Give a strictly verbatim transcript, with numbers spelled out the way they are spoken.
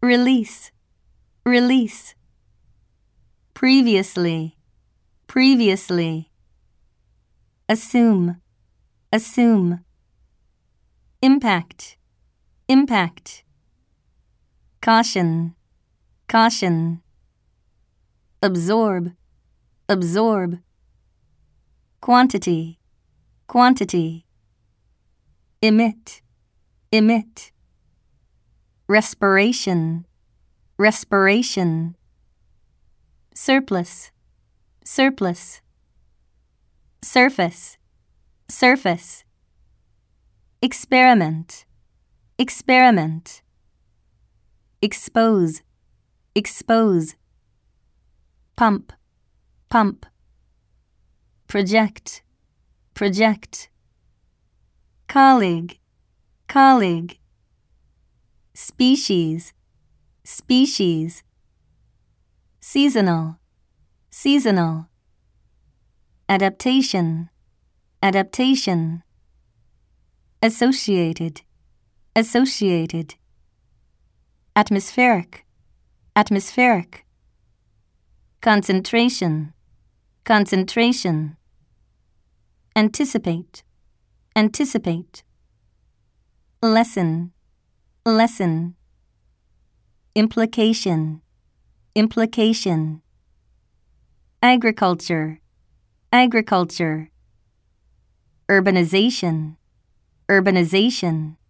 release, release. Previously, previously. Assume, assume. Impact, impact. Caution, caution. Absorb, absorb. Quantity, quantity. Emit, emit. Respiration, respiration. Surplus, surplus. Surface, surface. Experiment, experiment. Expose, expose. Pump, pump. Project, project. Colleague, colleague. Species, species. Seasonal, seasonal. Adaptation, adaptation. Associated, associated. Atmospheric, atmospheric. Concentration, concentration. Anticipate, anticipate. Lesson, lesson. Implication, implication. Agriculture, agriculture. Urbanization, urbanization.